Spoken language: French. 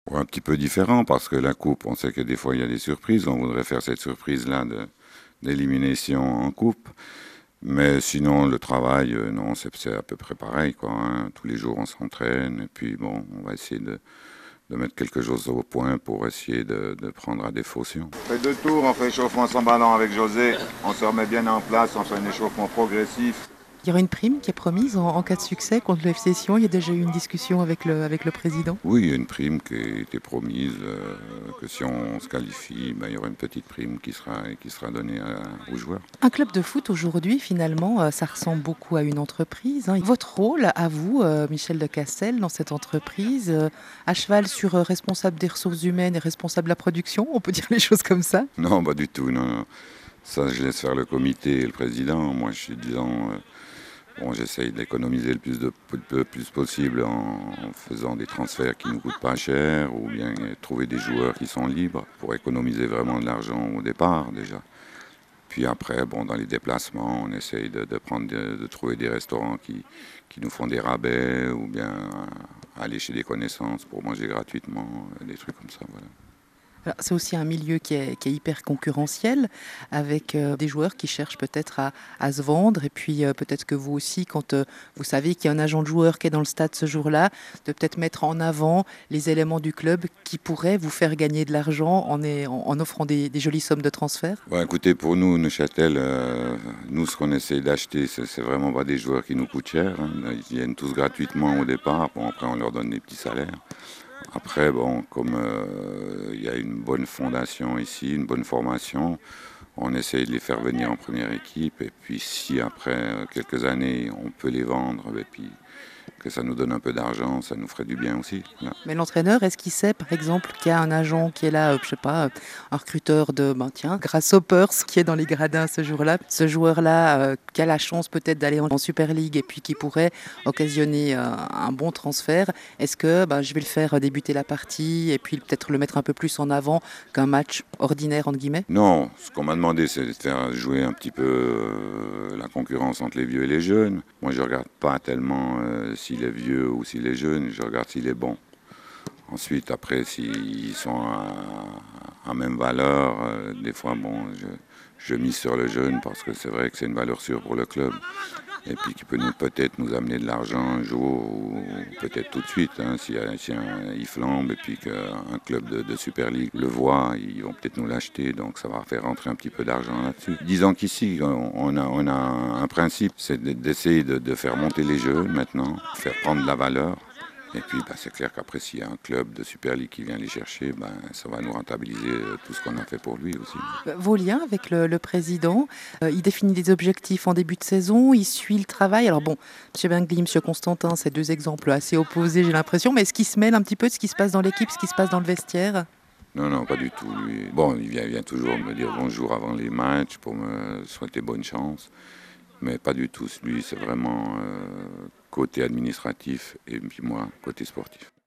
Ouais, un petit peu différent parce que la coupe, on sait que des fois il y a des surprises. On voudrait faire cette surprise-là d'élimination en coupe. Mais sinon, le travail, non, c'est à peu près pareil, quoi, hein. Tous les jours, on s'entraîne. Et puis, bon, on va essayer de mettre quelque chose au point pour essayer de prendre à défaut si on. On fait 2 tours, on fait échauffement sans ballon avec José. On se remet bien en place, on fait un échauffement progressif. Il y aura une prime qui est promise en cas de succès contre le FC Sion. Il y a déjà eu une discussion avec le président. Oui, il y a une prime qui a été promise, que si on se qualifie, ben, il y aura une petite prime qui sera donnée aux joueurs. Un club de foot aujourd'hui, finalement, ça ressemble beaucoup à une entreprise, hein. Votre rôle, à vous, Michel de Castel, dans cette entreprise, à cheval sur responsable des ressources humaines et responsable de la production, on peut dire les choses comme ça? Non, pas du tout, non, non. Ça, je laisse faire le comité et le président. Moi, je suis, disons, bon, j'essaye d'économiser le plus possible en faisant des transferts qui ne nous coûtent pas cher ou bien trouver des joueurs qui sont libres pour économiser vraiment de l'argent au départ déjà. Puis après, bon, dans les déplacements, on essaye de trouver des restaurants qui nous font des rabais ou bien aller chez des connaissances pour manger gratuitement, des trucs comme ça, voilà. Alors, c'est aussi un milieu qui est hyper concurrentiel, avec des joueurs qui cherchent peut-être à se vendre. Et puis peut-être que vous aussi, quand vous savez qu'il y a un agent de joueur qui est dans le stade ce jour-là, de peut-être mettre en avant les éléments du club qui pourraient vous faire gagner de l'argent en offrant des jolies sommes de transfert. Bon, écoutez, pour nous, Neuchâtel, nous, ce qu'on essaye d'acheter, c'est vraiment pas des joueurs qui nous coûtent cher, hein. Ils viennent tous gratuitement au départ. Bon, après, on leur donne des petits salaires. Après, bon, comme il y a une bonne fondation ici, une bonne formation, on essaye de les faire venir en première équipe. Et puis, si après quelques années, on peut les vendre, et puis que ça nous donne un peu d'argent, ça nous ferait du bien aussi, là. Mais l'entraîneur, est-ce qu'il sait, par exemple, qu'il y a un agent qui est là, je sais pas, un recruteur de, ben tiens, Grasshoppers, qui est dans les gradins ce jour-là, ce joueur-là, qui a la chance peut-être d'aller en Super League et puis qui pourrait occasionner un bon transfert. Est-ce que ben, je vais le faire débuter la partie et puis peut-être le mettre un peu plus en avant qu'un match ordinaire, entre guillemets? Non, ce qu'on m'a demandé, c'est de faire jouer un petit peu la concurrence entre les vieux et les jeunes. Moi, je regarde pas tellement s'il est vieux ou s'il est jeune, je regarde s'il est bon. Ensuite, après, s'ils sont à même valeur, des fois, bon, je mise sur le jeune parce que c'est vrai que c'est une valeur sûre pour le club. Et puis qui peut peut-être nous amener de l'argent un jour ou peut-être tout de suite, hein, si il flambe et puis qu'un club de Super League le voit, ils vont peut-être nous l'acheter, donc ça va faire rentrer un petit peu d'argent là-dessus. Disons qu'ici, on a un principe, c'est d'essayer de faire monter les jeunes maintenant, faire prendre de la valeur. Et puis, bah, c'est clair qu'après, s'il y a un club de Super League qui vient les chercher, bah, ça va nous rentabiliser tout ce qu'on a fait pour lui aussi. Vos liens avec le président, il définit des objectifs en début de saison, il suit le travail. Alors bon, M. Bengli, M. Constantin, c'est deux exemples assez opposés, j'ai l'impression, mais est-ce qu'il se mêle un petit peu de ce qui se passe dans l'équipe, ce qui se passe dans le vestiaire? Non, non, pas du tout. Lui. Bon, il vient toujours me dire bonjour avant les matchs pour me souhaiter bonne chance, mais pas du tout. Lui, c'est vraiment côté administratif et puis moi, côté sportif.